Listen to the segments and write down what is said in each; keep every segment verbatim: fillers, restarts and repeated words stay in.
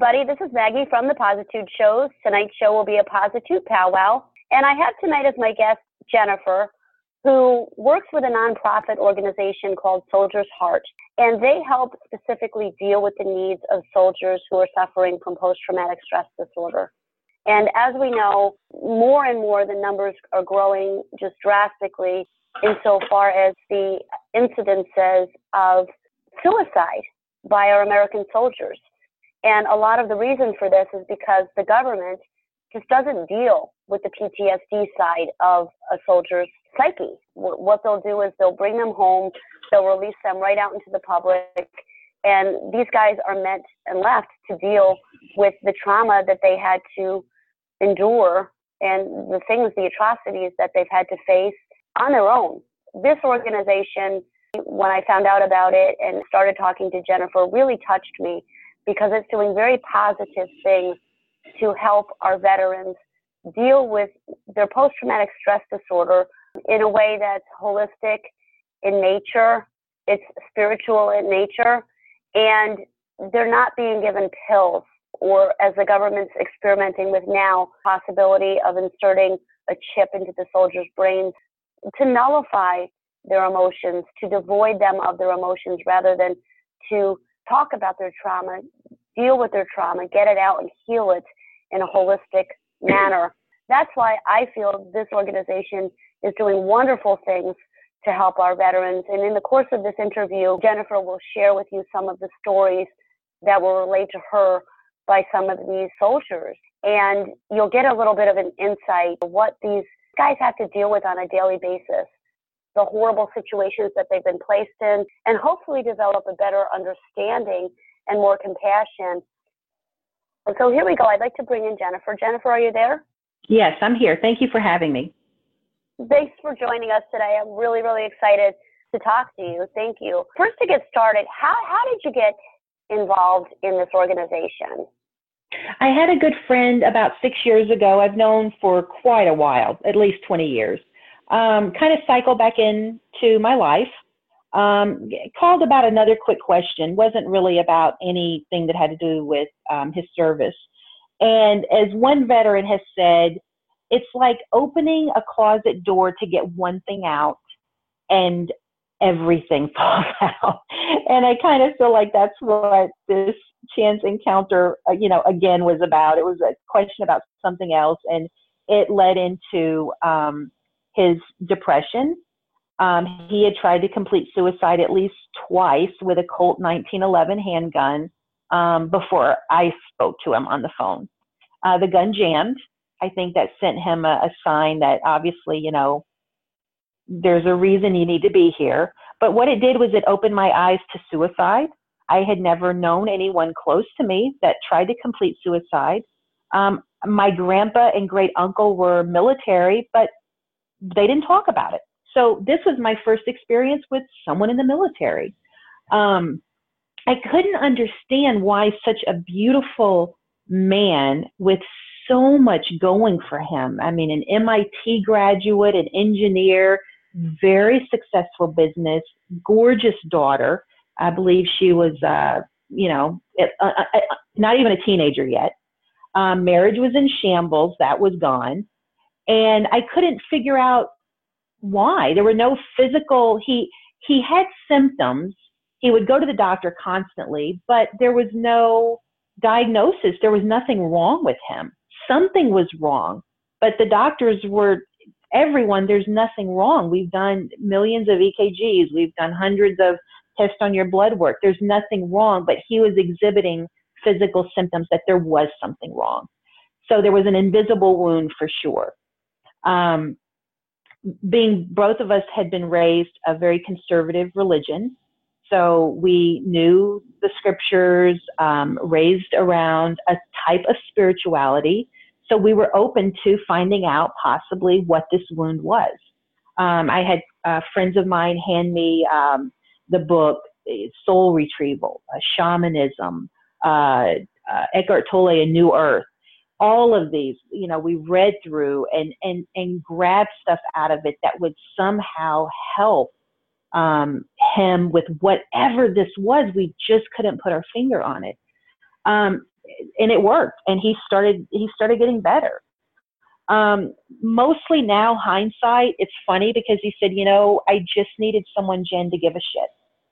everybody. This is Maggie from the Positude Shows. Tonight's show will be a Positude powwow. And I have tonight as my guest Jennifer, who works with a nonprofit organization called Soldier's Heart. And they help specifically deal with the needs of soldiers who are suffering from post-traumatic stress disorder. And as we know, more and more the numbers are growing just drastically insofar as the incidences of suicide by our American soldiers. And a lot of the reason for this is because the government just doesn't deal with the P T S D side of a soldier's psyche. What they'll do is they'll bring them home, they'll release them right out into the public, and these guys are meant and left to deal with the trauma that they had to endure and the things, the atrocities that they've had to face on their own. This organization, when I found out about it and started talking to Jennifer, really touched me because it's doing very positive things to help our veterans deal with their post-traumatic stress disorder in a way that's holistic in nature, it's spiritual in nature, and they're not being given pills or, as the government's experimenting with now, possibility of inserting a chip into the soldiers' brains to nullify their emotions, to devoid them of their emotions rather than to talk about their trauma, deal with their trauma, get it out and heal it in a holistic manner. That's why I feel this organization is doing wonderful things to help our veterans. And in the course of this interview, Jennifer will share with you some of the stories that will relate to her by some of these soldiers. And you'll get a little bit of an insight of what these guys have to deal with on a daily basis, the horrible situations that they've been placed in, and hopefully develop a better understanding and more compassion. And so here we go. I'd like to bring in Jennifer. Jennifer, are you there? Yes, I'm here. Thank you for having me. Thanks for joining us today. I'm really, really excited to talk to you. Thank you. First, to get started, how, how did you get involved in this organization? I had a good friend about six years ago. I've known for quite a while, at least twenty years. Um, kind of cycled back into my life. Um, called about another quick question. Wasn't really about anything that had to do with um, his service. And as one veteran has said, it's like opening a closet door to get one thing out and everything falls out. And I kind of feel like that's what this chance encounter, uh, you know, again was about. It was a question about something else, and it led into um, his depression. Um, he had tried to complete suicide at least twice with a Colt nineteen eleven handgun um, before I spoke to him on the phone. Uh, the gun jammed. I think that sent him a, a sign that obviously, you know, there's a reason you need to be here. But what it did was it opened my eyes to suicide. I had never known anyone close to me that tried to complete suicide. Um, my grandpa and great uncle were military, but they didn't talk about it. So this was my first experience with someone in the military. Um, I couldn't understand why such a beautiful man with so much going for him. I mean, an M I T graduate, an engineer, very successful business, gorgeous daughter. I believe she was, uh, you know, it, uh, uh, not even a teenager yet. Um, marriage was in shambles. That was gone. And I couldn't figure out why. There were no physical, he, he had symptoms. He would go to the doctor constantly, but there was no diagnosis. There was nothing wrong with him. Something was wrong, but the doctors were, everyone, there's nothing wrong. We've done millions of E K Gs. We've done hundreds of tests on your blood work. There's nothing wrong, but he was exhibiting physical symptoms that there was something wrong. So there was an invisible wound for sure. Um, being both of us had been raised a very conservative religion. So we knew the scriptures, um, raised around a type of spirituality. So we were open to finding out possibly what this wound was. Um, I had uh, friends of mine hand me um, the book Soul Retrieval, uh, Shamanism, uh, uh, Eckhart Tolle, A New Earth. All of these, you know, we read through and, and, and grabbed stuff out of it that would somehow help um, him with whatever this was. We just couldn't put our finger on it. Um, and it worked. And he started, he started getting better. Um, mostly now hindsight, it's funny because he said, you know, I just needed someone, Jen, to give a shit.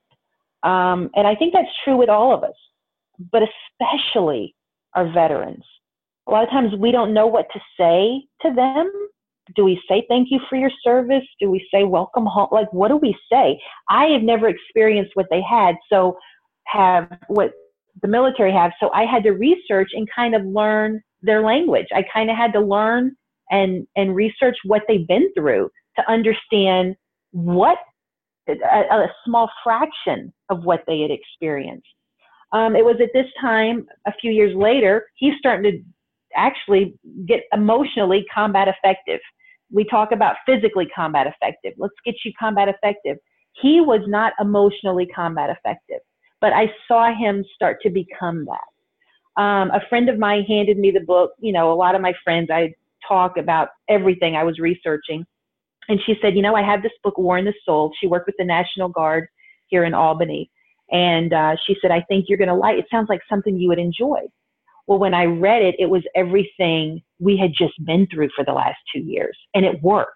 Um, and I think that's true with all of us, but especially our veterans. A lot of times we don't know what to say to them. Do we say thank you for your service? Do we say welcome home? Like, what do we say? I have never experienced what they had, so have what the military have. So I had to research and kind of learn their language. I kind of had to learn and, and research what they've been through to understand what a, a small fraction of what they had experienced. Um, it was at this time, a few years later, he's starting to actually get emotionally combat effective. We talk about physically combat effective. Let's get you combat effective. He was not emotionally combat effective, but I saw him start to become that. Um, a friend of mine handed me the book. You know, a lot of my friends, I talk about everything I was researching. And she said, you know, I have this book, War in the Soul. She worked with the National Guard here in Albany. And uh, she said, I think you're going to like it. Sounds like something you would enjoy. Well, when I read it, it was everything we had just been through for the last two years, and it worked.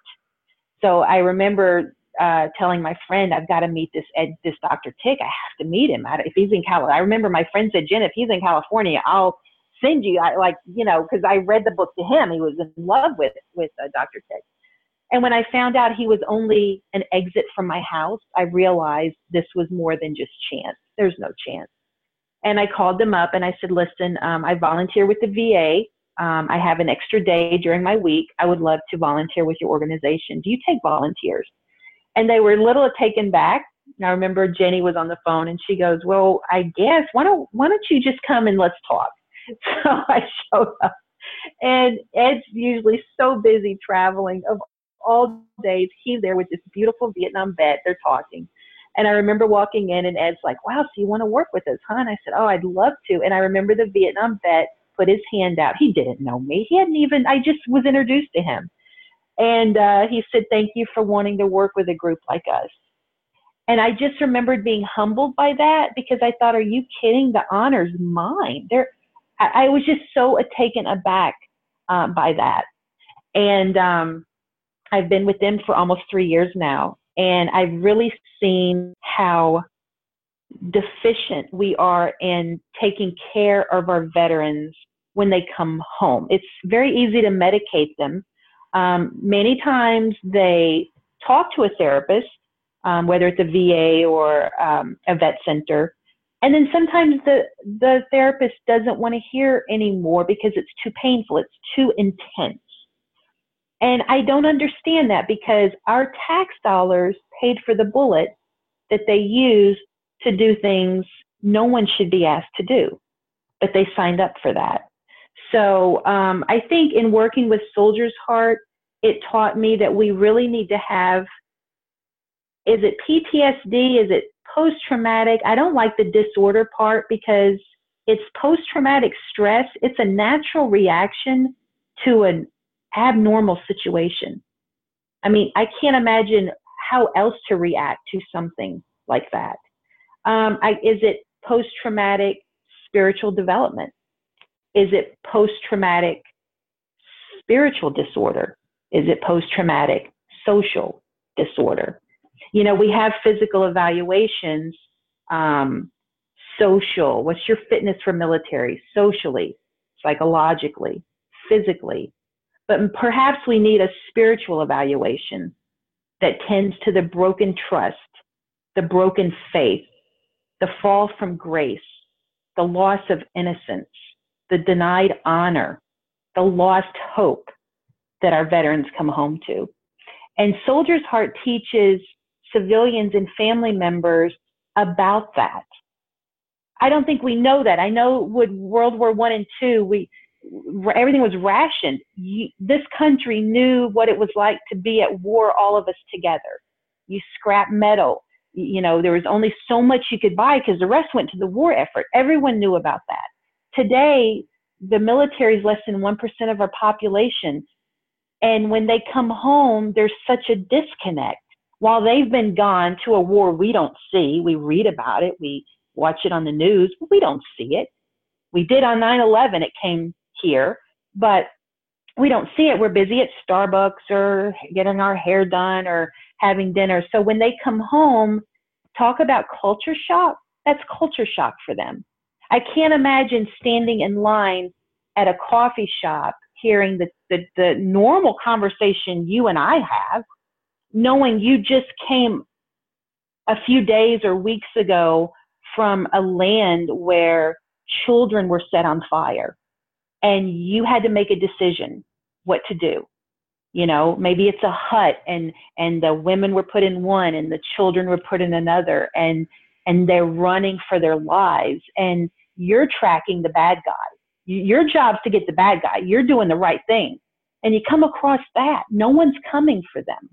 So I remember uh, telling my friend, I've got to meet this Ed, this Doctor Tick. I have to meet him. I, if he's in California, I remember my friend said, Jen, if he's in California, I'll send you. I like, you know, because I read the book to him. He was in love with with uh, Doctor Tick. And when I found out he was only an exit from my house, I realized this was more than just chance. There's no chance. And I called them up and I said, listen, um, I volunteer with the V A. Um, I have an extra day during my week. I would love to volunteer with your organization. Do you take volunteers? And they were a little taken back. And I remember Jenny was on the phone and she goes, well, I guess, why don't, why don't you just come and let's talk? So I showed up. And Ed's usually so busy traveling. Of all days, he's there with this beautiful Vietnam vet. They're talking. And I remember walking in and Ed's like, wow, so you want to work with us, huh? And I said, oh, I'd love to. And I remember the Vietnam vet put his hand out. He didn't know me. He hadn't even, I just was introduced to him. And uh, he said, thank you for wanting to work with a group like us. And I just remembered being humbled by that because I thought, are you kidding? The honor's mine. There, I, I was just so taken aback uh, by that. And um, I've been with them for almost three years now. And I've really seen how deficient we are in taking care of our veterans when they come home. It's very easy to medicate them. Um, many times they talk to a therapist, um, whether it's a V A or um, a vet center. And then sometimes the, the therapist doesn't want to hear anymore because it's too painful. It's too intense. And I don't understand that because our tax dollars paid for the bullet that they use to do things no one should be asked to do, but they signed up for that. So um, I think in working with Soldier's Heart, it taught me that we really need to have, is it P T S D? Is it post-traumatic? I don't like the disorder part because it's post-traumatic stress. It's a natural reaction to an abnormal situation. I mean, I can't imagine how else to react to something like that. Um, I, is it post-traumatic spiritual development? Is it post-traumatic spiritual disorder? Is it post-traumatic social disorder? You know, we have physical evaluations, um, social, what's your fitness for military, socially, psychologically, physically. But perhaps we need a spiritual evaluation that tends to the broken trust, the broken faith, the fall from grace, the loss of innocence, the denied honor, the lost hope that our veterans come home to. And Soldier's Heart teaches civilians and family members about that. I don't think we know that. I know with World War One and Two, we everything was rationed. You, this country knew what it was like to be at war, all of us together. You scrap metal. You know, there was only so much you could buy because the rest went to the war effort. Everyone knew about that. Today, the military is less than one percent of our population. And when they come home, there's such a disconnect. While they've been gone to a war we don't see, we read about it, we watch it on the news, but we don't see it. We did on nine eleven, it came here, but we don't see it. We're busy at Starbucks or getting our hair done or having dinner. So when they come home, talk about culture shock. That's culture shock for them. I can't imagine standing in line at a coffee shop, hearing the, the, the normal conversation you and I have, knowing you just came a few days or weeks ago from a land where children were set on fire and you had to make a decision what to do. You know, maybe it's a hut and, and the women were put in one and the children were put in another, and, and they're running for their lives, and you're tracking the bad guy. Your job's to get the bad guy. You're doing the right thing. And you come across that. No one's coming for them.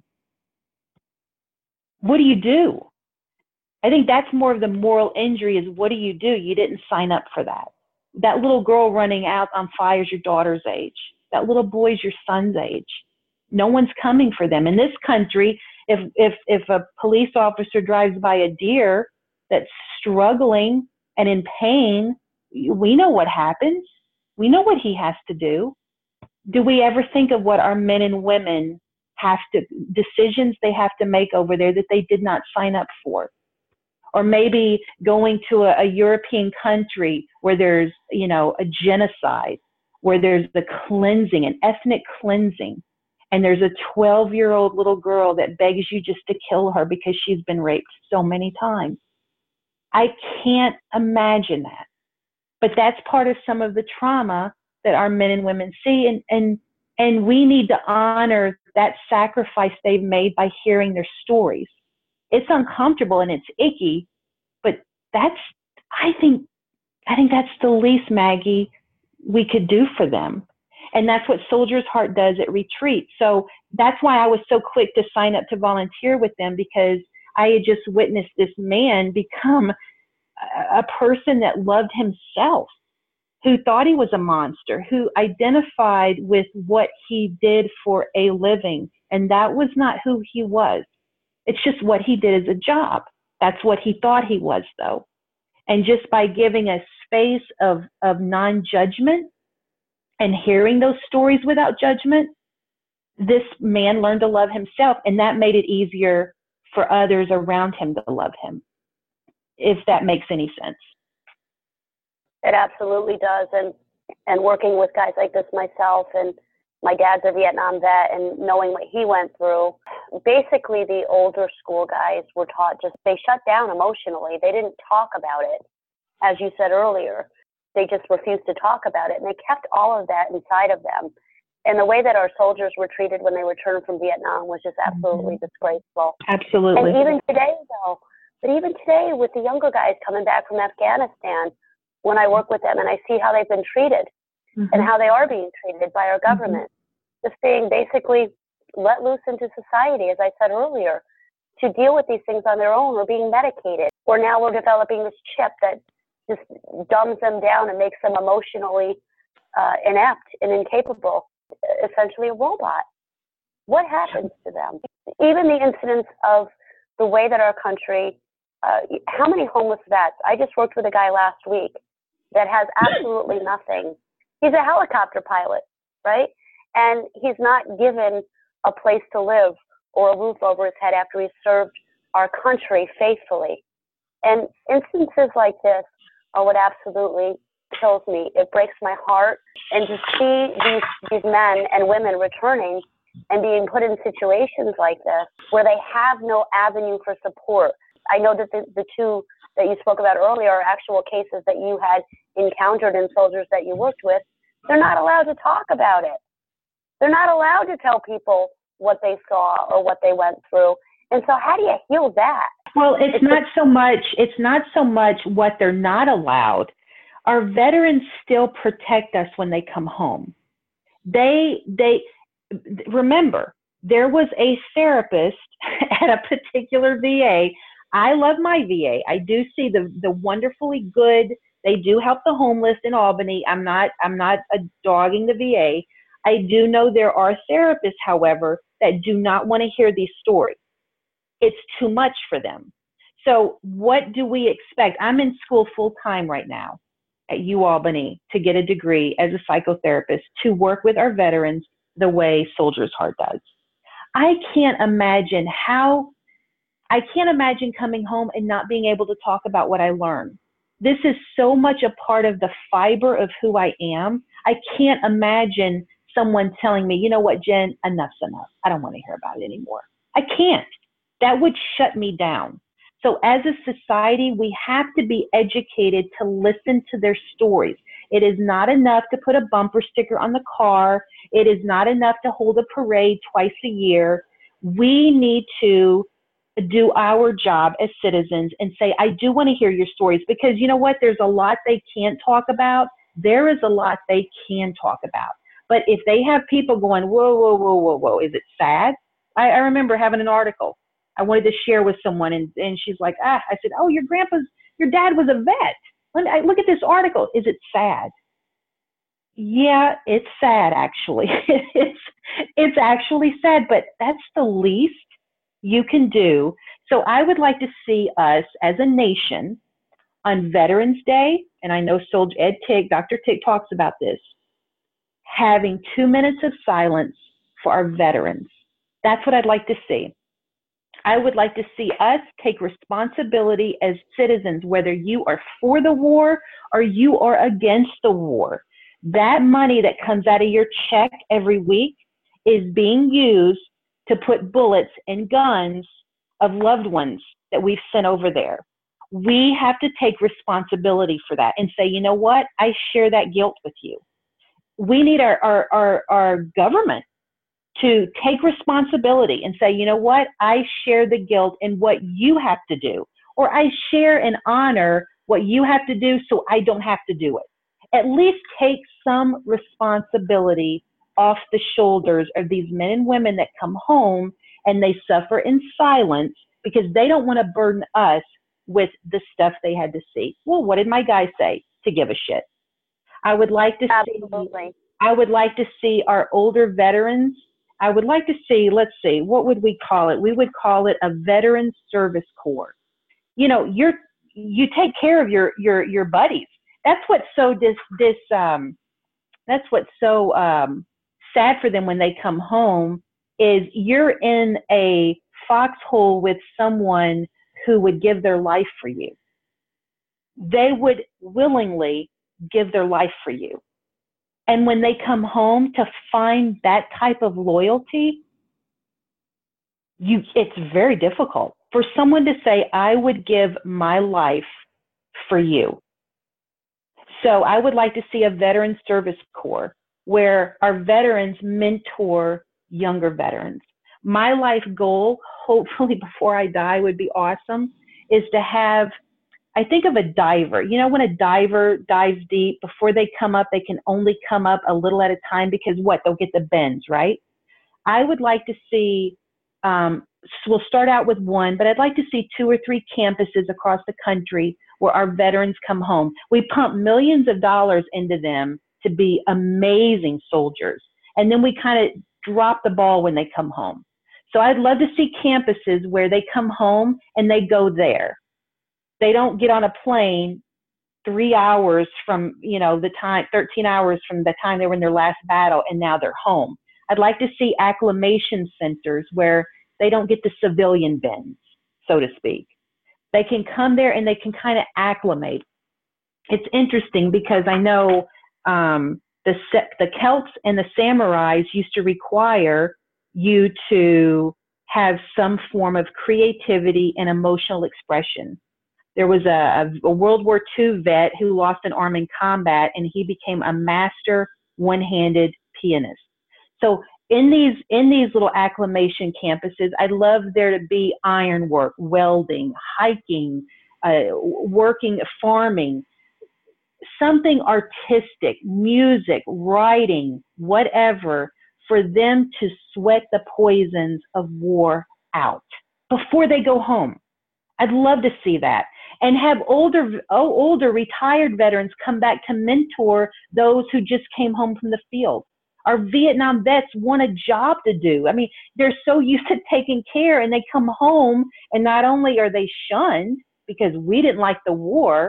What do you do? I think that's more of the moral injury, is what do you do? You didn't sign up for that. That little girl running out on fire is your daughter's age. That little boy is your son's age. No one's coming for them. In this country, if, if, if a police officer drives by a deer that's struggling and in pain, we know what happens. We know what he has to do. Do we ever think of what our men and women have to, decisions they have to make over there that they did not sign up for? Or maybe going to a, a European country where there's, you know, a genocide, where there's the cleansing, an ethnic cleansing, and there's a twelve-year-old little girl that begs you just to kill her because she's been raped so many times. I can't imagine that. But that's part of some of the trauma that our men and women see, and, and, and we need to honor that sacrifice they've made by hearing their stories. It's uncomfortable and it's icky, but that's, I think, I think that's the least, Maggie, we could do for them. And that's what Soldier's Heart does at retreat. So that's why I was so quick to sign up to volunteer with them, because I had just witnessed this man become a person that loved himself, who thought he was a monster, who identified with what he did for a living. And that was not who he was. It's just what he did as a job. That's what he thought he was, though. And just by giving a space of, of non-judgment and hearing those stories without judgment, this man learned to love himself, and that made it easier for others around him to love him, if that makes any sense. It absolutely does. And, and working with guys like this myself, and my dad's a Vietnam vet, and knowing what he went through, basically the older school guys were taught just, they shut down emotionally. They didn't talk about it. As you said earlier, they just refused to talk about it. And they kept all of that inside of them. And the way that our soldiers were treated when they returned from Vietnam was just absolutely mm-hmm. disgraceful. Absolutely. And even today, though, but even today with the younger guys coming back from Afghanistan, when I work with them and I see how they've been treated mm-hmm. and how they are being treated by our government, mm-hmm. just being basically let loose into society, as I said earlier, to deal with these things on their own, or being medicated. Or now we're developing this chip that just dumbs them down and makes them emotionally uh, inept and incapable, essentially a robot. What happens to them? Even the incidents of the way that our country, uh, how many homeless vets? I just worked with a guy last week that has absolutely nothing. He's a helicopter pilot, right? And he's not given a place to live or a roof over his head after he's served our country faithfully. And instances like this are what absolutely kills me. It breaks my heart. And to see these, these men and women returning and being put in situations like this where they have no avenue for support. I know that the, the two that you spoke about earlier are actual cases that you had encountered in soldiers that you worked with. They're not allowed to talk about it. They're not allowed to tell people what they saw or what they went through. And so how do you heal that? Well, it's, it's not so much, it's not so much what they're not allowed. Our veterans still protect us when they come home. They, they, remember, there was a therapist at a particular V A. I love my V A. I do see the, the wonderfully good, they do help the homeless in Albany. I'm not, I'm not a dogging the V A. I do know there are therapists, however, that do not want to hear these stories. It's too much for them. So what do we expect? I'm in school full time right now. at UAlbany to get a degree as a psychotherapist to work with our veterans the way Soldier's Heart does. I can't imagine how, I can't imagine coming home and not being able to talk about what I learned. This is so much a part of the fiber of who I am. I can't imagine someone telling me, you know what, Jen, enough's enough. I don't want to hear about it anymore. I can't. That would shut me down. So as a society, we have to be educated to listen to their stories. It is not enough to put a bumper sticker on the car. It is not enough to hold a parade twice a year. We need to do our job as citizens and say, I do want to hear your stories, because you know what? There's a lot they can't talk about. There is a lot they can talk about. But if they have people going, whoa, whoa, whoa, whoa, whoa, is it sad? I, I remember having an article I wanted to share with someone, and, and she's like, ah, I said, oh, your grandpa's, your dad was a vet. Let me, look at this article. Is it sad? Yeah, it's sad, actually. it's, it's actually sad, but that's the least you can do. So I would like to see us as a nation on Veterans Day, and I know Soldier Ed Tick, Doctor Tick talks about this, having two minutes of silence for our veterans. That's what I'd like to see. I would like to see us take responsibility as citizens, whether you are for the war or you are against the war. That money that comes out of your check every week is being used to put bullets in guns of loved ones that we've sent over there. We have to take responsibility for that and say, you know what? I share that guilt with you. We need our, our, our, our government to take responsibility and say, you know what, I share the guilt in what you have to do, or I share and honor what you have to do so I don't have to do it. At least take some responsibility off the shoulders of these men and women that come home and they suffer in silence because they don't want to burden us with the stuff they had to see. Well, what did my guy say? To give a shit. I would like to Absolutely. see, I would like to see our older veterans. I would like to see, let's see, what would we call it? We would call it a Veteran Service Corps. You know, you're, you take care of your, your, your buddies. That's what's so dis, dis, um, that's what's so um, sad for them when they come home is you're in a foxhole with someone who would give their life for you. They would willingly give their life for you. And when they come home, to find that type of loyalty, you, it's very difficult for someone to say, I would give my life for you. So I would like to see a Veteran Service Corps where our veterans mentor younger veterans. My life goal, hopefully before I die, would be awesome, is to have, I think of a diver. You know, when a diver dives deep, before they come up, they can only come up a little at a time because what? They'll get the bends, right? I would like to see, um, so we'll start out with one, but I'd like to see two or three campuses across the country where our veterans come home. We pump millions of dollars into them to be amazing soldiers. And then we kind of drop the ball when they come home. So I'd love to see campuses where they come home and they go there. They don't get on a plane three hours from, you know, the time, thirteen hours from the time they were in their last battle and now they're home. I'd like to see acclimation centers where they don't get the civilian bends, so to speak. They can come there and they can kind of acclimate. It's interesting because I know um, the, the Celts and the Samurais used to require you to have some form of creativity and emotional expression. There was a, a World War Two vet who lost an arm in combat, and he became a master one-handed pianist. So in these in these little acclimation campuses, I'd love there to be ironwork, welding, hiking, uh, working, farming, something artistic, music, writing, whatever, for them to sweat the poisons of war out before they go home. I'd love to see that. And have older, oh, older retired veterans come back to mentor those who just came home from the field. Our Vietnam vets want a job to do. I mean, they're so used to taking care, and they come home and not only are they shunned because we didn't like the war,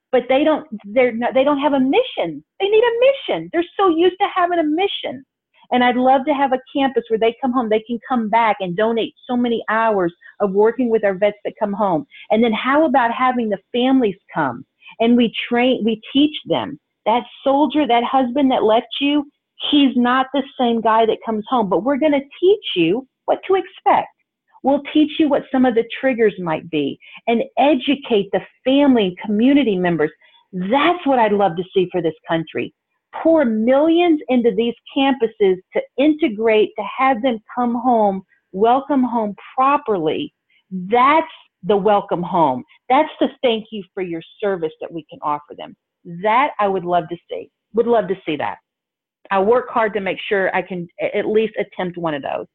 but they don't, they're not, they don't have a mission. They need a mission. They're so used to having a mission. And I'd love to have a campus where they come home, they can come back and donate so many hours of working with our vets that come home. And then how about having the families come and we train, we teach them that soldier, that husband that left you, he's not the same guy that comes home, but we're going to teach you what to expect. We'll teach you what some of the triggers might be and educate the family and community members. That's what I'd love to see for this country. Pour millions into these campuses to integrate, to have them come home, welcome home properly. That's the welcome home. That's the thank you for your service that we can offer them. That I would love to see. Would love to see that. I work hard to make sure I can at least attempt one of those.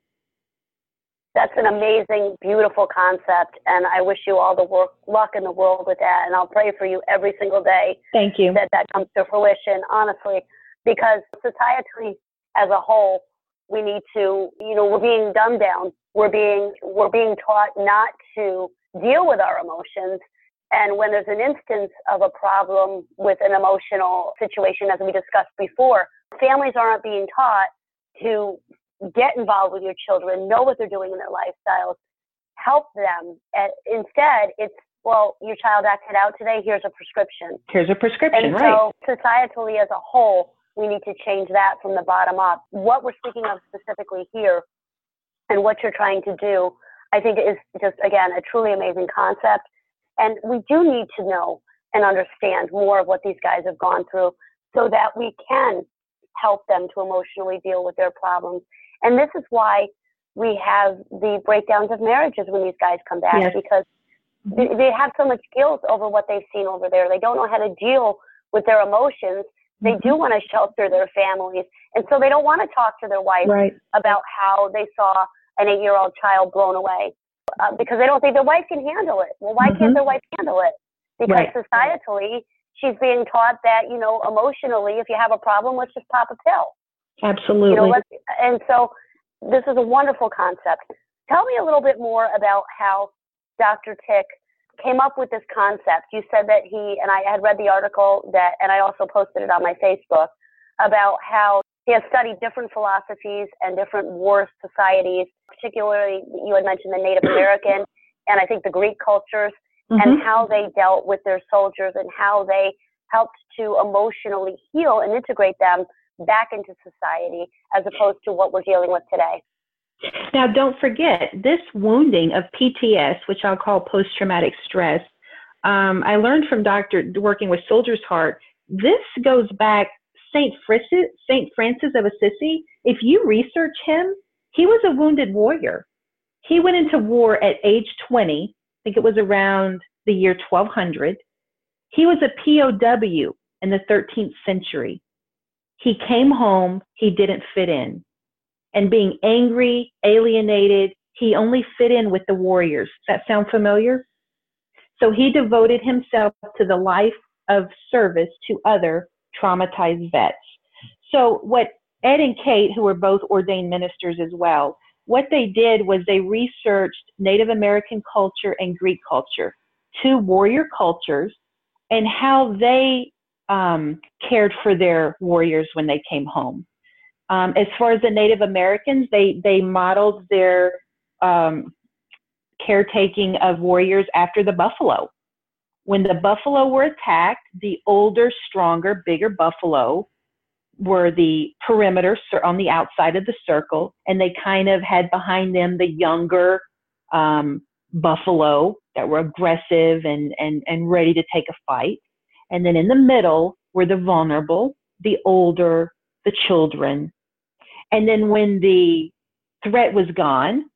That's an amazing, beautiful concept, and I wish you all the work, luck in the world with that, and I'll pray for you every single day. Thank you. That that comes to fruition, honestly, because societally as a whole, we need to, you know, we're being dumbed down. We're being, we're being taught not to deal with our emotions, and when there's an instance of a problem with an emotional situation, as we discussed before, families aren't being taught to get involved with your children, know what they're doing in their lifestyles, help them. And instead, it's, well, your child acted out today, here's a prescription. Here's a prescription, and right. So societally as a whole, we need to change that from the bottom up. What we're speaking of specifically here and what you're trying to do, I think is just, again, a truly amazing concept. And we do need to know and understand more of what these guys have gone through so that we can help them to emotionally deal with their problems. And this is why we have the breakdowns of marriages when these guys come back, yes. because they, they have so much guilt over what they've seen over there. They don't know how to deal with their emotions. They mm-hmm. do want to shelter their families. And so they don't want to talk to their wife right. about how they saw an eight-year-old child blown away uh, because they don't think their wife can handle it. Well, why mm-hmm. can't their wife handle it? Because right. societally, she's being taught that, you know, emotionally, if you have a problem, let's just pop a pill. Absolutely. You know, let's, and so this is a wonderful concept. Tell me a little bit more about how Doctor Tick came up with this concept. You said that he, and I had read the article that, and I also posted it on my Facebook, about how he has studied different philosophies and different war societies, particularly you had mentioned the Native American and I think the Greek cultures, mm-hmm. and how they dealt with their soldiers and how they helped to emotionally heal and integrate them back into society as opposed to what we're dealing with today. Now, don't forget, this wounding of P T S, which I'll call post-traumatic stress, um, I learned from Doctor working with Soldier's Heart, this goes back, Saint Francis, Saint Francis of Assisi, if you research him, he was a wounded warrior. He went into war at age twenty, I think it was around the year twelve hundred. He was a P O W in the thirteenth century. He came home, he didn't fit in. And being angry, alienated, he only fit in with the warriors. Does that sound familiar? So he devoted himself to the life of service to other traumatized vets. So what Ed and Kate, who were both ordained ministers as well, what they did was they researched Native American culture and Greek culture, two warrior cultures, and how they um, cared for their warriors when they came home. Um, as far as the Native Americans, they, they modeled their um, caretaking of warriors after the buffalo. When the buffalo were attacked, the older, stronger, bigger buffalo were the perimeter on the outside of the circle, and they kind of had behind them the younger um, buffalo that were aggressive and, and, and ready to take a fight. And then in the middle were the vulnerable, the older, the children. And then when the threat was gone,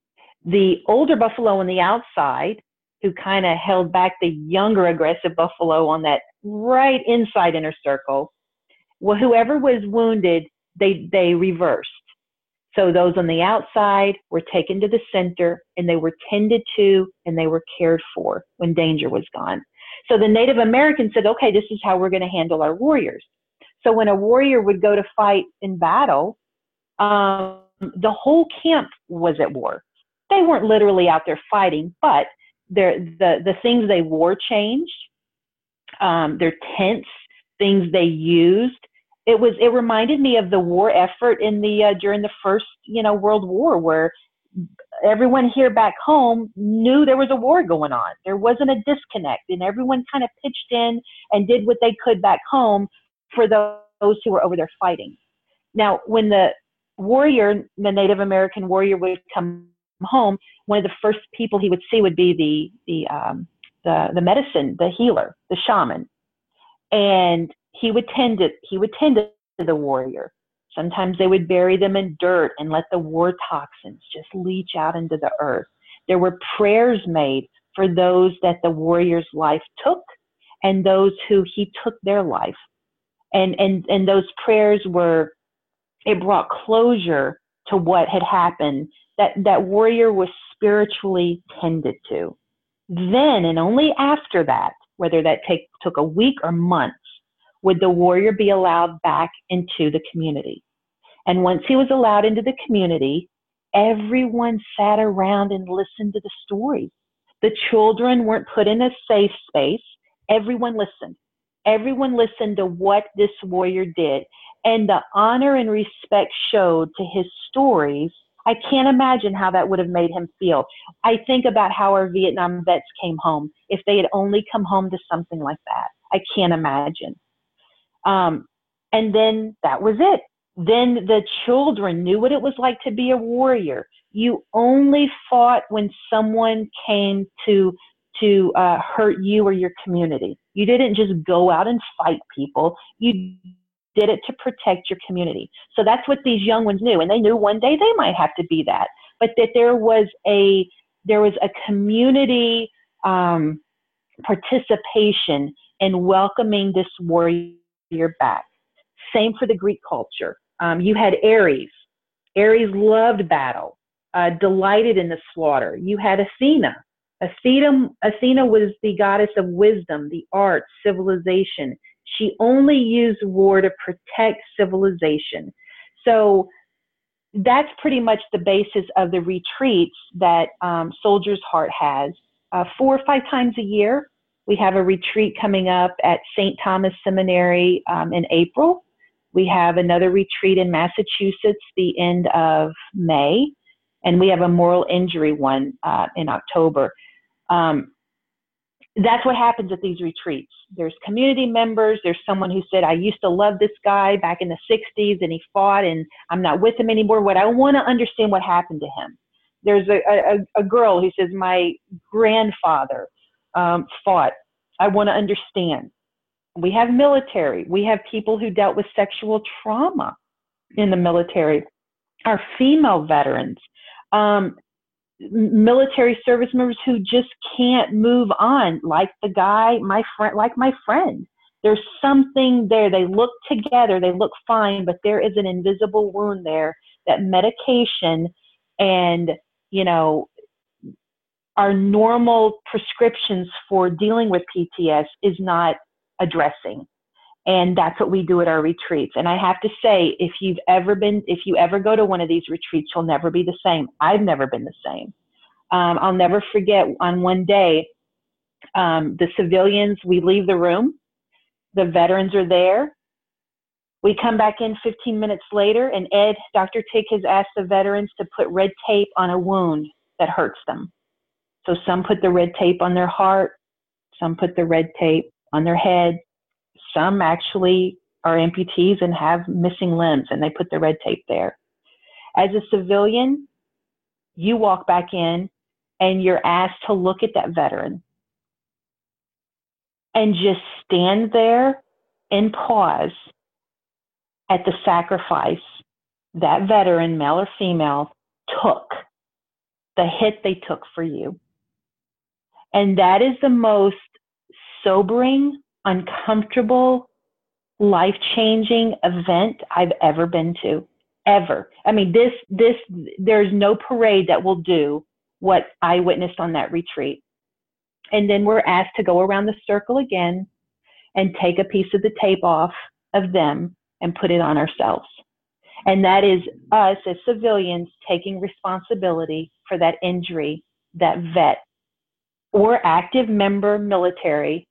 the older buffalo on the outside, who kind of held back the younger aggressive buffalo on that right inside inner circle, well, whoever was wounded, they, they reversed. So those on the outside were taken to the center, and they were tended to, and they were cared for when danger was gone. So the Native Americans said, okay, this is how we're going to handle our warriors. So when a warrior would go to fight in battle, um, the whole camp was at war. They weren't literally out there fighting, but the, the things they wore changed. um, their tents, things they used. It was, it reminded me of the war effort in the, uh, during the first, you know, World War, where everyone here back home knew there was a war going on. There wasn't a disconnect, and everyone kind of pitched in and did what they could back home for those who were over there fighting. Now, when the warrior, the Native American warrior, would come home, one of the first people he would see would be the the um, the, the medicine, the healer, the shaman, and he would tend to he would tend to the warrior. Sometimes they would bury them in dirt and let the war toxins just leach out into the earth. There were prayers made for those that the warrior's life took and those who he took their life. And, and, and those prayers were, it brought closure to what had happened, that, that warrior was spiritually tended to. Then, and only after that, whether that take, took a week or months, would the warrior be allowed back into the community. And once he was allowed into the community, everyone sat around and listened to the stories. The children weren't put in a safe space. Everyone listened. Everyone listened to what this warrior did. And the honor and respect showed to his stories. I can't imagine how that would have made him feel. I think about how our Vietnam vets came home, if they had only come home to something like that. I can't imagine. Um, and then that was it. Then the children knew what it was like to be a warrior. You only fought when someone came to to uh, hurt you or your community. You didn't just go out and fight people. You did it to protect your community. So that's what these young ones knew, and they knew one day they might have to be that. But that there was a there was a community um, participation in welcoming this warrior back. Same for the Greek culture. Um, you had Ares. Ares loved battle, uh, delighted in the slaughter. You had Athena. Athena. Athena was the goddess of wisdom, the arts, civilization. She only used war to protect civilization. So that's pretty much the basis of the retreats that um, Soldier's Heart has. Uh, four or five times a year, we have a retreat coming up at Saint Thomas Seminary um, in April. We have another retreat in Massachusetts the end of May, and we have a moral injury one uh, in October. Um, that's what happens at these retreats. There's community members. There's someone who said, I used to love this guy back in the sixties, and he fought, and I'm not with him anymore. What I want to understand what happened to him. There's a, a, a girl who says, my grandfather um, fought. I want to understand. We have military. We have people who dealt with sexual trauma in the military. Our female veterans, um, military service members who just can't move on, like the guy, my friend, like my friend. There's something there. They look together, they look fine, but there is an invisible wound there that medication and, you know, our normal prescriptions for dealing with P T S is not addressing. And that's what we do at our retreats. And I have to say, if you've ever been, if you ever go to one of these retreats, you'll never be the same. I've never been the same. Um, I'll never forget on one day, um, the civilians, we leave the room, the veterans are there. We come back in fifteen minutes later, and Ed, Doctor Tick has asked the veterans to put red tape on a wound that hurts them. So some put the red tape on their heart, some put the red tape on their head, some actually are amputees and have missing limbs, and they put the red tape there. As a civilian, you walk back in and you're asked to look at that veteran and just stand there and pause at the sacrifice that veteran, male or female, took, the hit they took for you. And that is the most sobering, uncomfortable, life-changing event I've ever been to, ever. I mean, this, this, there's no parade that will do what I witnessed on that retreat. And then we're asked to go around the circle again and take a piece of the tape off of them and put it on ourselves. And that is us as civilians taking responsibility for that injury that vet or active member military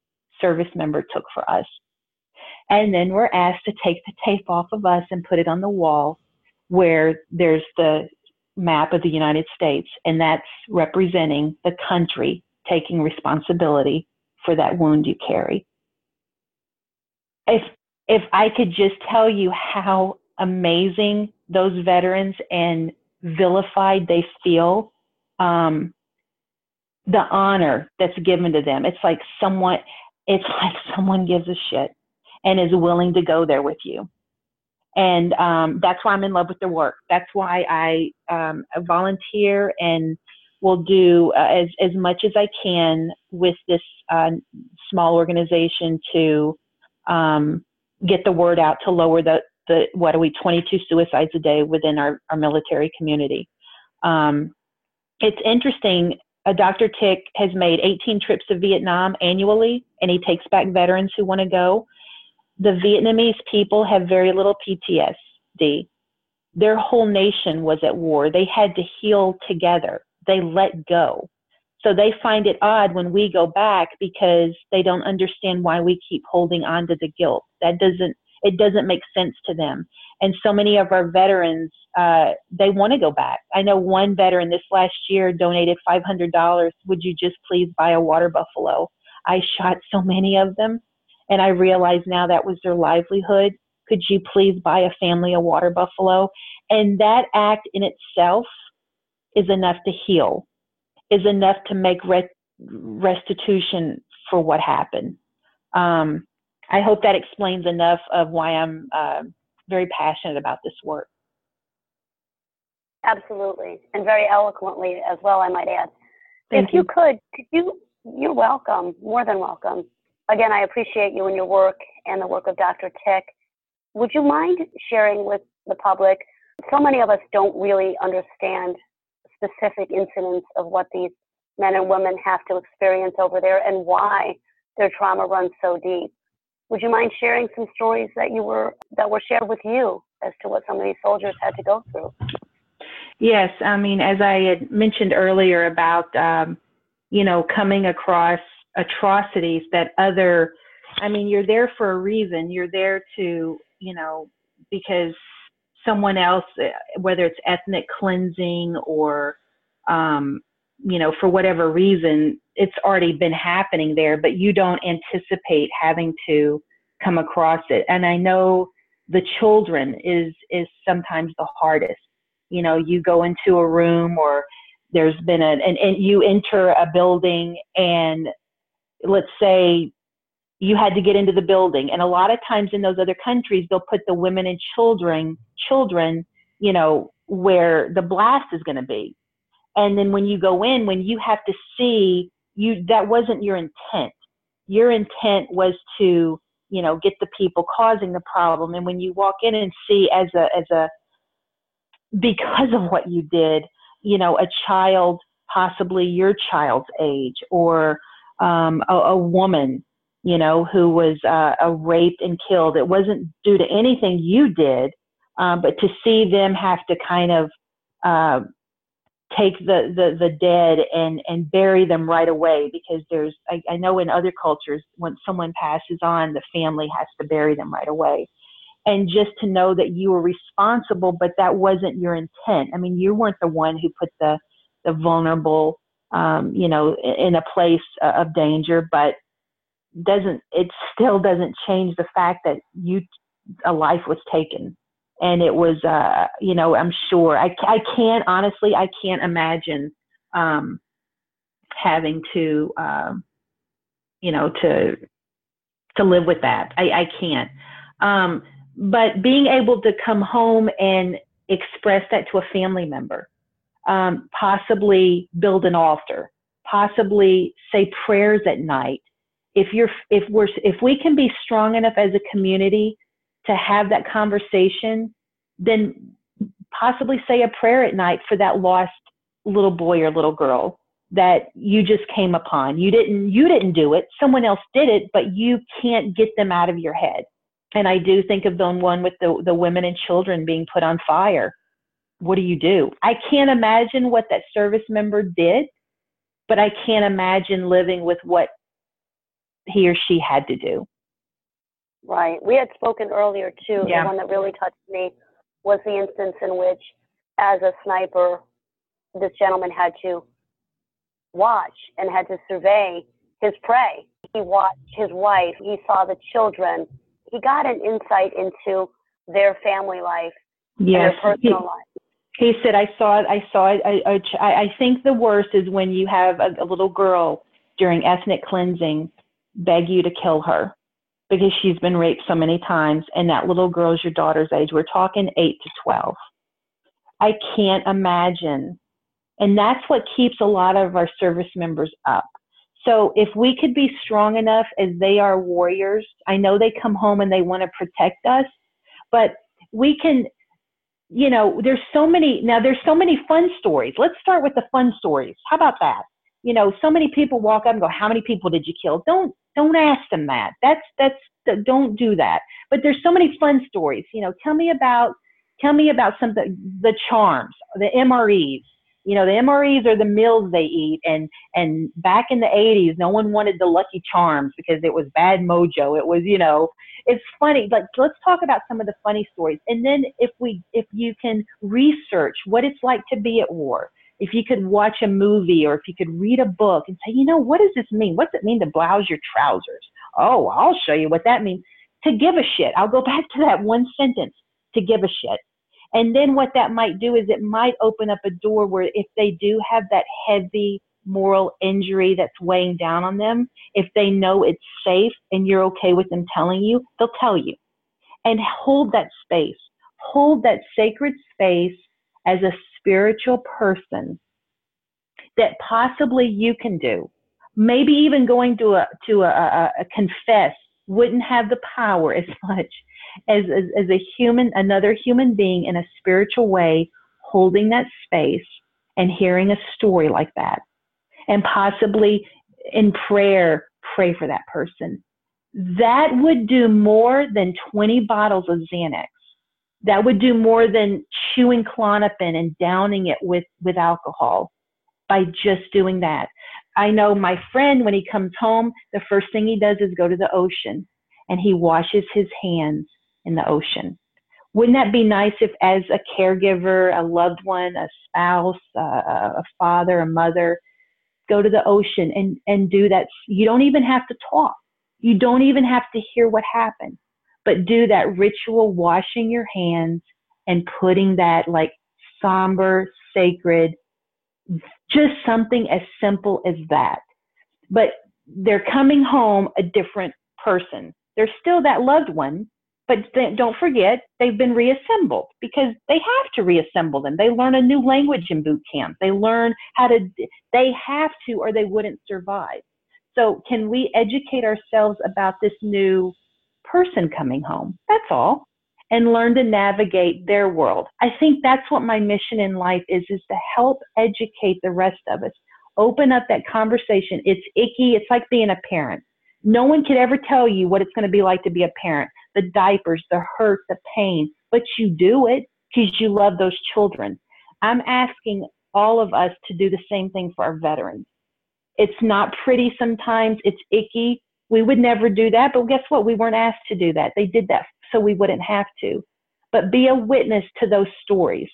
service member took for us. And then we're asked to take the tape off of us and put it on the wall where there's the map of the United States, and that's representing the country taking responsibility for that wound you carry. If, if I could just tell you how amazing those veterans and vilified they feel, um, the honor that's given to them, it's like someone, it's like someone gives a shit and is willing to go there with you. And um, that's why I'm in love with the work. That's why I um, volunteer and will do uh, as, as much as I can with this uh, small organization to um, get the word out to lower the, the what are we, twenty-two suicides a day within our, our military community. Um, it's interesting. Uh, Doctor Tick has made eighteen trips to Vietnam annually, and he takes back veterans who want to go. The Vietnamese people have very little P T S D. Their whole nation was at war. They had to heal together. They let go. So they find it odd when we go back because they don't understand why we keep holding on to the guilt. That doesn't, it doesn't make sense to them. And so many of our veterans, uh, they want to go back. I know one veteran this last year donated five hundred dollars. Would you just please buy a water buffalo? I shot so many of them. And I realize now that was their livelihood. Could you please buy a family a water buffalo? And that act in itself is enough to heal, is enough to make re- restitution for what happened. Um, I hope that explains enough of why I'm uh, very passionate about this work. Absolutely, and very eloquently as well, I might add. Thank if you. you could, could you, you're welcome, more than welcome. Again, I appreciate you and your work and the work of Doctor Tick. Would you mind sharing with the public? So many of us don't really understand specific incidents of what these men and women have to experience over there and why their trauma runs so deep. Would you mind sharing some stories that you were that were shared with you as to what some of these soldiers had to go through? Yes, I mean, as I had mentioned earlier about, um, you know, coming across atrocities that other, I mean, you're there for a reason. You're there to, you know, because someone else, whether it's ethnic cleansing or, um, you know, for whatever reason, it's already been happening there, but you don't anticipate having to come across it. And I know the children is, is sometimes the hardest. You know, you go into a room or there's been a, and, and you enter a building and let's say you had to get into the building. And a lot of times in those other countries, they'll put the women and children, children, you know, where the blast is going to be. And then when you go in, when you have to see you, that wasn't your intent. Your intent was to, you know, get the people causing the problem. And when you walk in and see as a, as a, because of what you did, you know, a child, possibly your child's age, or um, a, a woman, you know, who was uh, uh, raped and killed. It wasn't due to anything you did, uh, but to see them have to kind of uh, take the, the, the dead and, and bury them right away, because there's, I, I know in other cultures, when someone passes on, the family has to bury them right away. And just to know that you were responsible, but that wasn't your intent. I mean, you weren't the one who put the, the vulnerable, um, you know, in a place of danger, but doesn't, it still doesn't change the fact that you, a life was taken. And it was, uh, you know, I'm sure, I, I can't, honestly, I can't imagine um, having to, um, you know, to, to live with that. I, I can't. Um, but being able to come home and express that to a family member, um, possibly build an altar, possibly say prayers at night. If you're, if we're, if we can be strong enough as a community to have that conversation, then possibly say a prayer at night for that lost little boy or little girl that you just came upon. You didn't, you didn't do it. Someone else did it, but you can't get them out of your head. And I do think of the one with the, the women and children being put on fire. What do you do? I can't imagine what that service member did, but I can't imagine living with what he or she had to do. Right. We had spoken earlier, too. Yeah. The one that really touched me was the instance in which, as a sniper, this gentleman had to watch and had to survey his prey. He watched his wife. He saw the children. He got an insight into their family life Yes. and their personal he, life. He said, I saw it. I saw it. I, I, I think the worst is when you have a, a little girl during ethnic cleansing beg you to kill her because she's been raped so many times, and that little girl is your daughter's age. We're talking eight to twelve. I can't imagine. And that's what keeps a lot of our service members up. So if we could be strong enough, as they are warriors, I know they come home and they want to protect us, but we can, you know, there's so many, now there's so many fun stories. Let's start with the fun stories. How about that? You know, so many people walk up and go, how many people did you kill? Don't, don't ask them that. That's, that's, don't do that. But there's so many fun stories. You know, tell me about, tell me about some of the, the charms, the M R Es. You know, the M R Es are the meals they eat. And, and back in the eighties, no one wanted the Lucky Charms because it was bad mojo. It was, you know, it's funny. Like, let's talk about some of the funny stories. And then if we, if you can research what it's like to be at war, if you could watch a movie or if you could read a book and say, you know, what does this mean? What's it mean to blouse your trousers? Oh, I'll show you what that means. To give a shit. I'll go back to that one sentence, to give a shit. And then what that might do is it might open up a door where if they do have that heavy moral injury that's weighing down on them, if they know it's safe and you're okay with them telling you, they'll tell you. And hold that space. Hold that sacred space as a spiritual person that possibly you can do. Maybe even going to a to a, a, a confess wouldn't have the power as much as, as as a human, another human being in a spiritual way, holding that space and hearing a story like that, and possibly in prayer pray for that person. That would do more than twenty bottles of Xanax. That would do more than chewing Klonopin and downing it with, with alcohol by just doing that. I know my friend, when he comes home, the first thing he does is go to the ocean and he washes his hands in the ocean. Wouldn't that be nice if, as a caregiver, a loved one, a spouse, uh, a father, a mother, go to the ocean and, and do that? You don't even have to talk. You don't even have to hear what happened, but do that ritual washing your hands and putting that like somber, sacred, just something as simple as that. But they're coming home a different person. They're still that loved one, but they, don't forget, they've been reassembled because they have to reassemble them. They learn a new language in boot camp. They learn how to, they have to, or they wouldn't survive. So can we educate ourselves about this new person coming home? That's all. And learn to navigate their world. I think that's what my mission in life is, is to help educate the rest of us. Open up that conversation. It's icky. It's like being a parent. No one could ever tell you what it's going to be like to be a parent. The diapers, the hurt, the pain, but you do it because you love those children. I'm asking all of us to do the same thing for our veterans. It's not pretty sometimes. It's icky. We would never do that, but guess what? We weren't asked to do that. They did that so we wouldn't have to. But be a witness to those stories.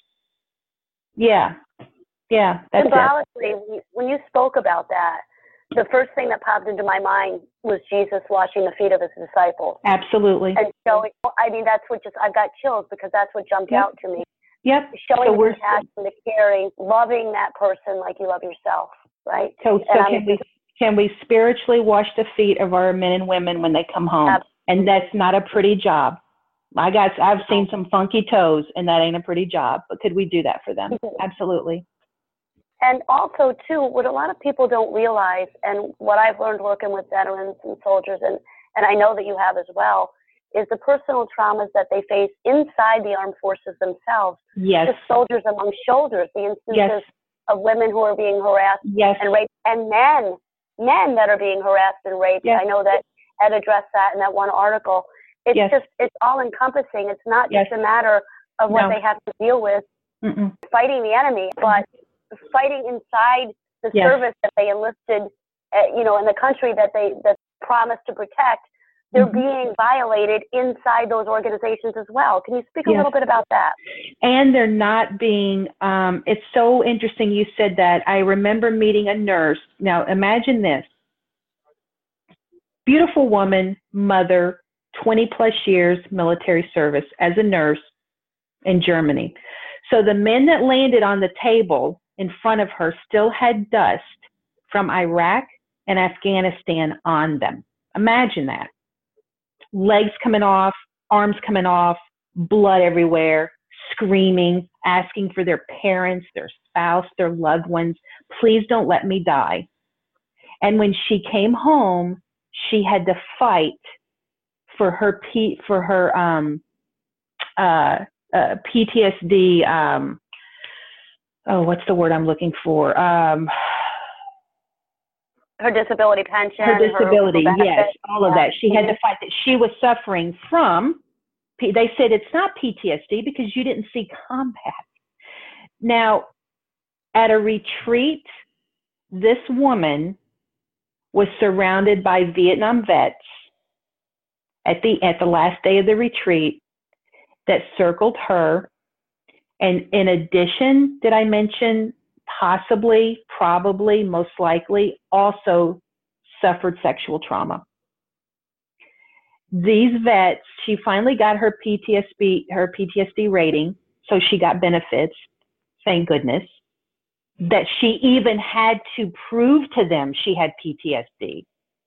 Yeah. Yeah, that's Symbolically, it. when you spoke about that, the first thing that popped into my mind was Jesus washing the feet of his disciples. Absolutely. And showing, I mean, that's what just, I've got chills because that's what jumped Yep. out to me. Yep. Showing So the we're, compassion, the caring, loving that person like you love yourself, right? so, so And can we can we spiritually wash the feet of our men and women when they come home? Absolutely. And that's not a pretty job. I got, I've seen some funky toes, and that ain't a pretty job. But could we do that for them? Absolutely. And also, too, what a lot of people don't realize, and what I've learned working with veterans and soldiers, and, and I know that you have as well, is the personal traumas that they face inside the armed forces themselves. Yes. The soldiers among soldiers, the instances Yes. of women who are being harassed Yes. and raped, and men, men that are being harassed and raped. Yes. I know that Ed addressed that in that one article. It's Yes. just, it's all encompassing. It's not Yes. just a matter of what No. they have to deal with Mm-mm. fighting the enemy, but fighting inside the Yes. service that they enlisted, uh, you know, in the country that they that promise to protect, they're Mm-hmm. being violated inside those organizations as well. Can you speak a Yes. little bit about that? And they're not being, um, it's so interesting you said that. I remember meeting a nurse. Now, imagine this. Beautiful woman, mother, twenty plus years military service as a nurse in Germany. So the men that landed on the table in front of her still had dust from Iraq and Afghanistan on them. Imagine that. Legs coming off, arms coming off, blood everywhere, screaming, asking for their parents, their spouse, their loved ones, please don't let me die. And when she came home, she had to fight for her P, for her um, uh, uh, P T S D. Um, oh, what's the word I'm looking for? Um, Her disability pension. Her disability, her yes, all of yeah. that. She had to fight that she was suffering from. They said it's not P T S D because you didn't see combat. Now, at a retreat, this woman was surrounded by Vietnam vets at the at the last day of the retreat that circled her. And in addition, did I mention possibly, probably, most likely also suffered sexual trauma? These vets, she finally got her P T S D, her P T S D rating, so she got benefits, thank goodness, that she even had to prove to them she had P T S D.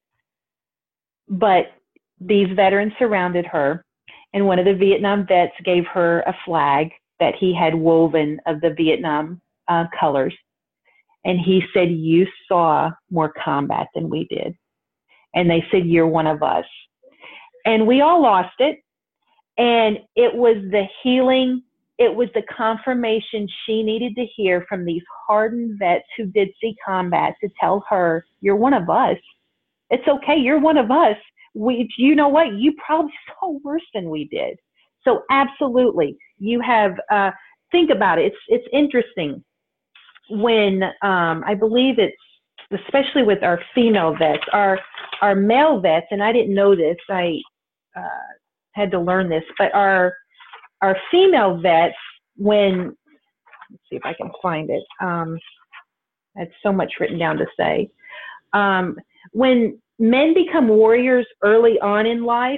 But these veterans surrounded her, and one of the Vietnam vets gave her a flag that he had woven of the Vietnam uh, colors. And he said, you saw more combat than we did. And they said, you're one of us. And we all lost it. And it was the healing, it was the confirmation she needed to hear from these hardened vets who did see combat to tell her, you're one of us. It's okay, you're one of us. We, you know what? You probably saw worse than we did. So absolutely, you have, uh, think about it. It's, it's interesting when, um, I believe it's, especially with our female vets, our, our male vets, and I didn't know this, I uh, had to learn this, but our, our female vets, when, let's see if I can find it. Um, I had so much written down to say. Um, when men become warriors early on in life,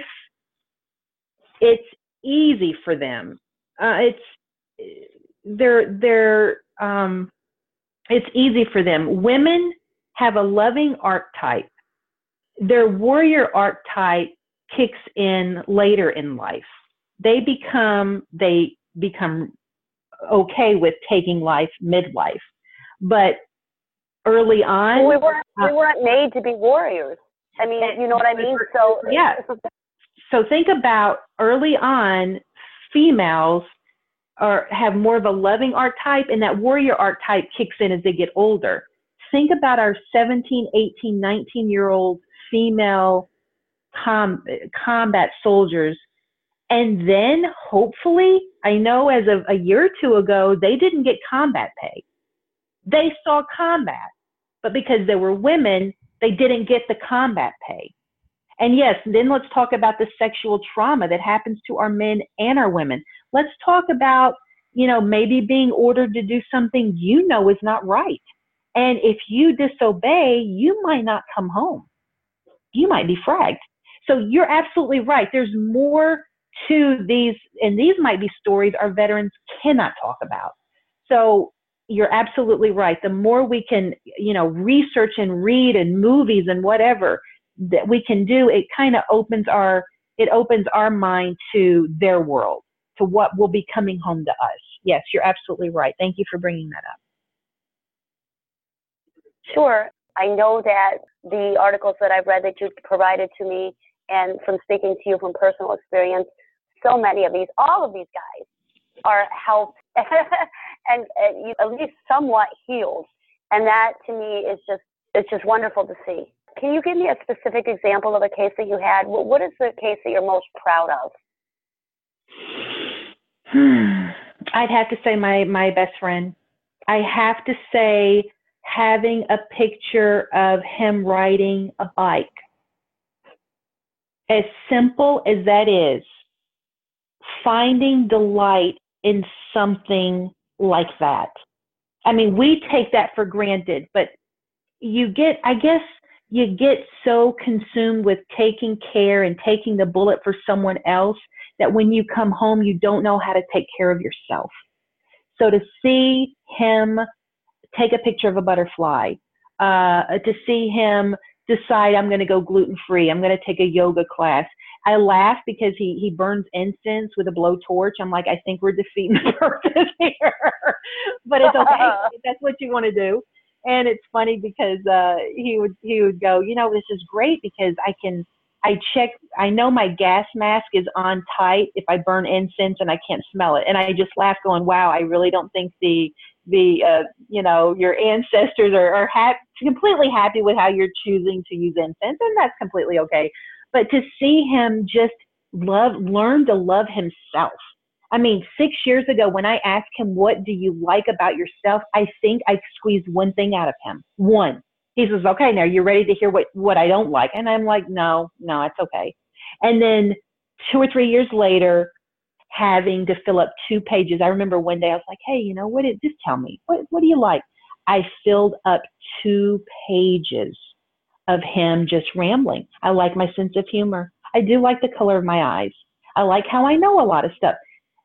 it's easy for them. Uh, it's they're they're um, it's easy for them. Women have a loving archetype. Their warrior archetype kicks in later in life. They become they become okay with taking life midlife, but early on, well, we weren't uh, we weren't made to be warriors. I mean, you know what I mean? So yeah. So think about early on, females are have more of a loving archetype, and that warrior archetype kicks in as they get older. Think about our seventeen, eighteen, nineteen year old female com, combat soldiers. And then hopefully, I know as of a year or two ago, they didn't get combat pay. They saw combat, but because they were women, they didn't get the combat pay. And yes, then let's talk about the sexual trauma that happens to our men and our women. Let's talk about, you know, maybe being ordered to do something you know is not right. And if you disobey, you might not come home. You might be fragged. So you're absolutely right. There's more to these, and these might be stories our veterans cannot talk about. So you're absolutely right. The more we can, you know, research and read and movies and whatever that we can do, it kind of opens our, it opens our mind to their world, to what will be coming home to us. Yes, you're absolutely right. Thank you for bringing that up. Sure. I know that the articles that I've read that you provided to me, and from speaking to you from personal experience, so many of these, all of these guys are helped and, and you, at least somewhat healed. And that to me is just, it's just wonderful to see. Can you give me a specific example of a case that you had? What is the case that you're most proud of? I'd have to say my, my best friend. I have to say having a picture of him riding a bike as simple as that is, finding delight in something like that. I mean, we take that for granted, but you get, I guess, you get so consumed with taking care and taking the bullet for someone else that when you come home, you don't know how to take care of yourself. So to see him take a picture of a butterfly, uh, to see him decide I'm going to go gluten-free, I'm going to take a yoga class. I laugh because he, he burns incense with a blowtorch. I'm like, I think we're defeating the purpose here, but it's okay if that's what you want to do. And it's funny because uh, he would he would go, you know, this is great because I can I check I know my gas mask is on tight if I burn incense and I can't smell it. And I just laugh, going, wow, I really don't think the the uh, you know, your ancestors are, are happy, completely happy with how you're choosing to use incense, and that's completely okay. But to see him just love, learn to love himself. I mean, six years ago, when I asked him, what do you like about yourself? I think I squeezed one thing out of him. One. He says, okay, now you're ready to hear what, what I don't like. And I'm like, no, no, it's okay. And then two or three years later, having to fill up two pages. I remember one day I was like, hey, you know, what did, just tell me, what, what do you like? I filled up two pages of him just rambling. I like my sense of humor. I do like the color of my eyes. I like how I know a lot of stuff.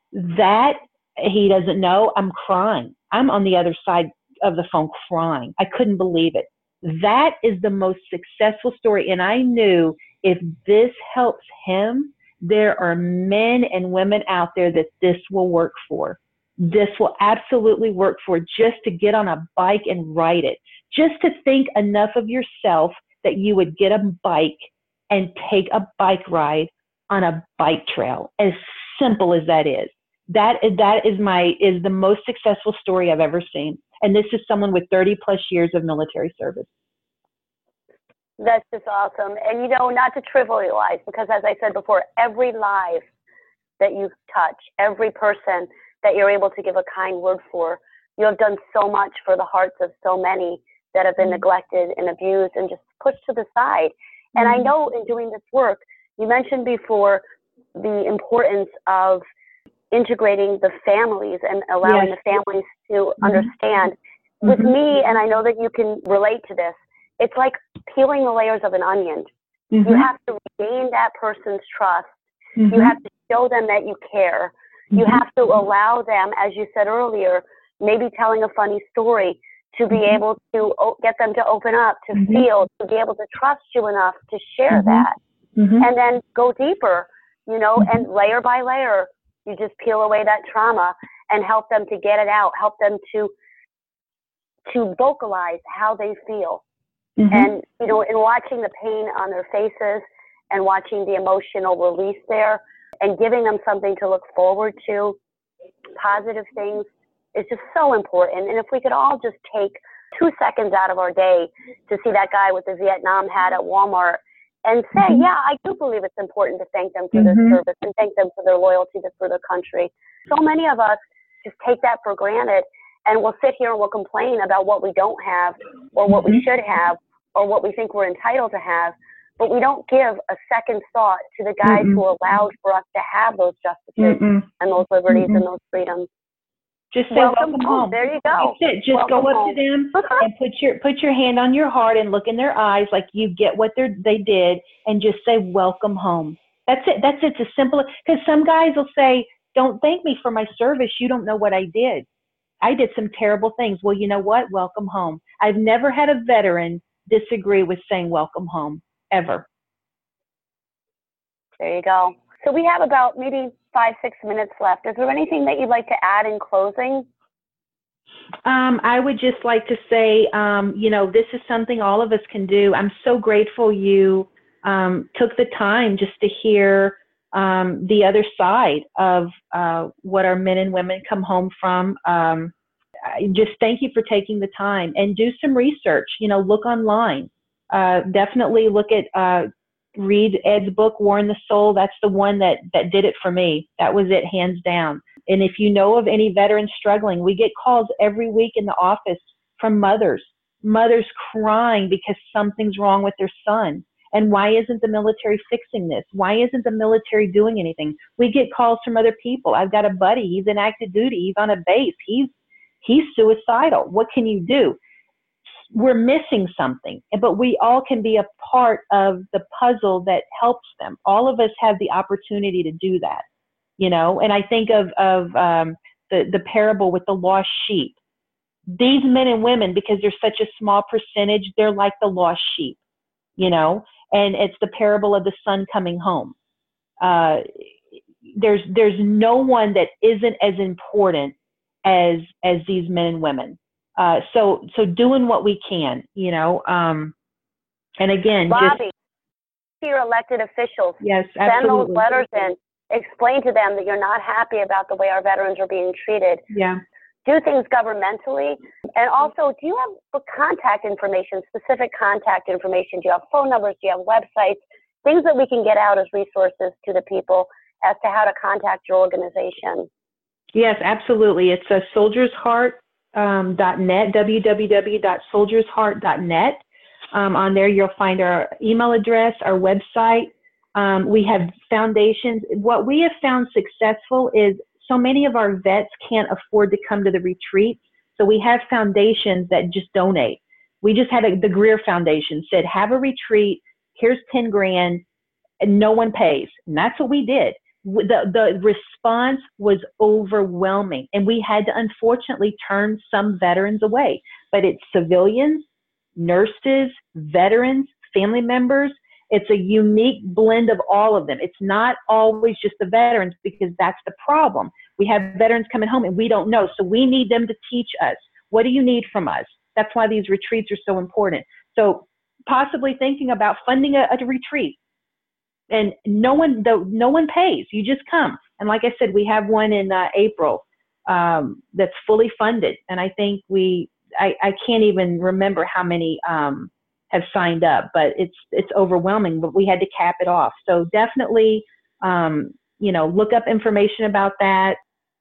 That he doesn't know, I'm crying. I'm on the other side of the phone crying. I couldn't believe it. That is the most successful story. And I knew if this helps him, there are men and women out there that this will work for. This will absolutely work for, just to get on a bike and ride it. Just to think enough of yourself that you would get a bike and take a bike ride on a bike trail. As simple as that is. That, that is my, is the most successful story I've ever seen. And this is someone with thirty plus years of military service. That's just awesome. And, you know, not to trivialize, because as I said before, every life that you touch, every person that you're able to give a kind word for, you have done so much for the hearts of so many that have been neglected and abused and just pushed to the side. And I know in doing this work, you mentioned before the importance of integrating the families and allowing yes. the families to mm-hmm. understand. Mm-hmm. With me, and I know that you can relate to this, it's like peeling the layers of an onion. Mm-hmm. You have to regain that person's trust. Mm-hmm. You have to show them that you care. Mm-hmm. You have to allow them, as you said earlier, maybe telling a funny story, to be mm-hmm. able to get them to open up, to mm-hmm. feel, to be able to trust you enough to share mm-hmm. that. Mm-hmm. And then go deeper, you know, mm-hmm. and layer by layer, you just peel away that trauma and help them to get it out, help them to to vocalize how they feel. Mm-hmm. And, you know, in watching the pain on their faces and watching the emotional release there and giving them something to look forward to, positive things, is just so important. And if we could all just take two seconds out of our day to see that guy with the Vietnam hat at Walmart and say, mm-hmm. yeah, I do believe it's important to thank them for mm-hmm. their service and thank them for their loyalty for their country. So many of us just take that for granted, and we'll sit here and we'll complain about what we don't have or what mm-hmm. we should have or what we think we're entitled to have, but we don't give a second thought to the guys mm-hmm. who allowed for us to have those justices mm-hmm. and those liberties mm-hmm. and those freedoms. Just say welcome, welcome home. home. There you go. That's it. Just welcome go up home. to them and put your put your hand on your heart and look in their eyes like you get what they they did, and just say welcome home. That's it. That's it. It's as simple. Because some guys will say, "Don't thank me for my service. You don't know what I did. I did some terrible things." Well, you know what? Welcome home. I've never had a veteran disagree with saying welcome home, ever. There you go. So we have about maybe five, six minutes left. Is there anything that you'd like to add in closing? Um, I would just like to say, um, you know, this is something all of us can do. I'm so grateful you um, took the time just to hear um, the other side of uh, what our men and women come home from. Um, I just thank you for taking the time, and do some research. You know, look online. Uh, definitely look at, uh, read Ed's book, War in the Soul. That's the one that, that did it for me. That was it, hands down. And if you know of any veterans struggling, we get calls every week in the office from mothers, mothers crying because something's wrong with their son. And why isn't the military fixing this? Why isn't the military doing anything? We get calls from other people. I've got a buddy. He's in active duty. He's on a base. He's, he's suicidal. What can you do? We're missing something, but we all can be a part of the puzzle that helps them. All of us have the opportunity to do that, you know? And I think of, of um, the, the parable with the lost sheep. These men and women, because they're such a small percentage, they're like the lost sheep, you know? And it's the parable of the son coming home. Uh, there's, there's no one that isn't as important as, as these men and women. Uh, so, so doing what we can, you know, um, and again, Bobby, just your elected officials, yes, send absolutely. those letters in, explain to them that you're not happy about the way our veterans are being treated. Yeah. Do things governmentally. And also, do you have contact information, specific contact information? Do you have phone numbers? Do you have websites? Things that we can get out as resources to the people as to how to contact your organization. Yes, absolutely. It's a Soldiers Heart. Um, .net, w w w dot soldiers heart dot net. Um, on there, you'll find our email address, our website. Um, we have foundations. What we have found successful is so many of our vets can't afford to come to the retreats. So we have foundations that just donate. We just had a, the Greer Foundation said, have a retreat. Here's ten grand and no one pays. And that's what we did. The, the response was overwhelming, and we had to unfortunately turn some veterans away, but it's civilians, nurses, veterans, family members. It's a unique blend of all of them. It's not always just the veterans, because that's the problem. We have veterans coming home and we don't know. So we need them to teach us. What do you need from us? That's why these retreats are so important. So possibly thinking about funding a, a retreat. And no one, no one pays. You just come. And like I said, we have one in uh, April um, that's fully funded. And I think we, I, I can't even remember how many um, have signed up, but it's it's overwhelming. But we had to cap it off. So definitely, um, you know, look up information about that.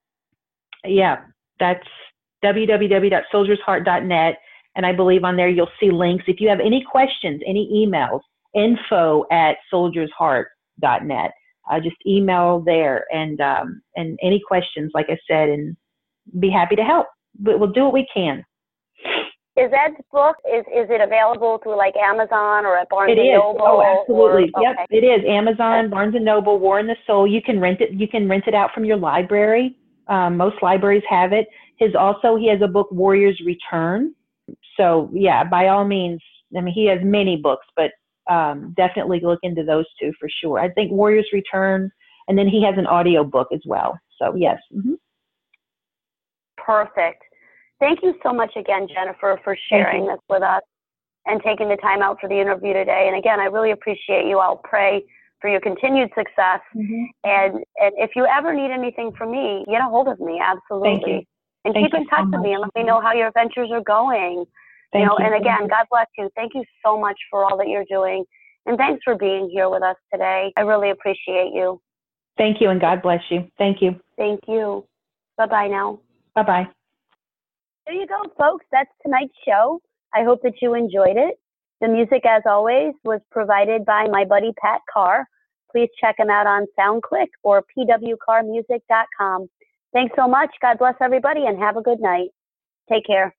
Yeah, that's w w w dot soldiers heart dot net. And I believe on there you'll see links. If you have any questions, any emails, info at soldiers heart dot net. Uh, just email there, and um, and any questions, like I said, and be happy to help. But we'll do what we can. Is Ed's book, is, is it available through like Amazon or at Barnes It and is. Noble? Oh, absolutely. Or, Yep, okay. it is. Amazon, Barnes and Noble, War and the Soul. You can rent it. You can rent it out from your library. Um, most libraries have it. His also, he has a book, Warriors Return. So yeah, by all means, I mean, he has many books, but um, definitely look into those two for sure. I think Warriors Return, and then he has an audio book as well. So yes. Mm-hmm. Perfect. Thank you so much again, Jennifer, for sharing this with us and taking the time out for the interview today. And again, I really appreciate you. I'll pray for your continued success. Mm-hmm. And and if you ever need anything from me, get a hold of me. Absolutely. Thank you. And Thank keep in touch so with me and let me know how your ventures are going. Thank you know, you. and again, God bless you. Thank you so much for all that you're doing. And thanks for being here with us today. I really appreciate you. Thank you, and God bless you. Thank you. Thank you. Bye-bye now. Bye-bye. There you go, folks. That's tonight's show. I hope that you enjoyed it. The music, as always, was provided by my buddy Pat Carr. Please check him out on SoundClick or p w car music dot com. Thanks so much. God bless everybody, and have a good night. Take care.